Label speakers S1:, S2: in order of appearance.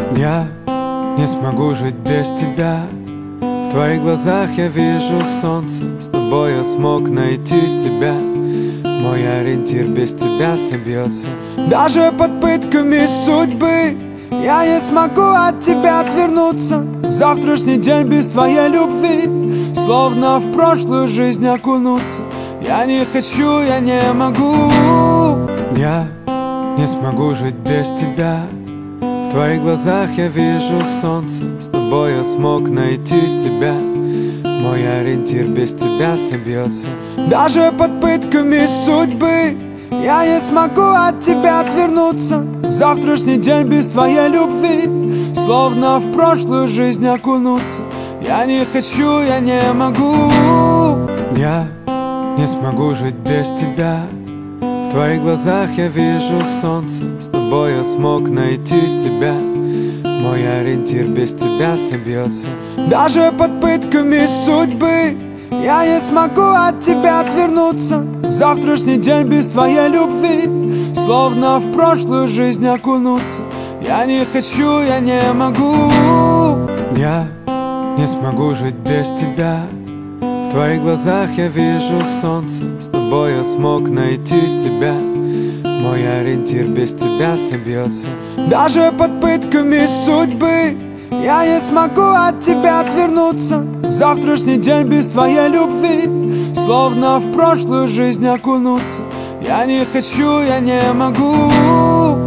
S1: Я не смогу жить без тебя. В твоих глазах я вижу солнце. С тобой я смог найти себя. Мой ориентир без тебя собьется. Даже под пытками судьбы я не смогу от тебя отвернуться. Завтрашний день без твоей любви словно в прошлую жизнь окунуться. Я не хочу, я не могу. Я не смогу жить без тебя. В твоих глазах я вижу солнце. С тобой я смог найти себя. Мой ориентир без тебя собьется. Даже под пытками судьбы я не смогу от тебя отвернуться. Завтрашний день без твоей любви словно в прошлую жизнь окунуться. Я не хочу, я не могу. Я не смогу жить без тебя. В твоих глазах я вижу солнце. С тобой я смог найти себя. Мой ориентир без тебя собьется. Даже под пытками судьбы я не смогу от тебя отвернуться. Завтрашний день без твоей любви словно в прошлую жизнь окунуться. Я не хочу, я не могу. Я не смогу жить без тебя. В твоих глазах я вижу солнце. С тобой я смог найти себя. Мой ориентир без тебя собьется. Даже под пытками судьбы я не смогу от тебя отвернуться. Завтрашний день без твоей любви словно в прошлую жизнь окунуться. Я не хочу, я не могу.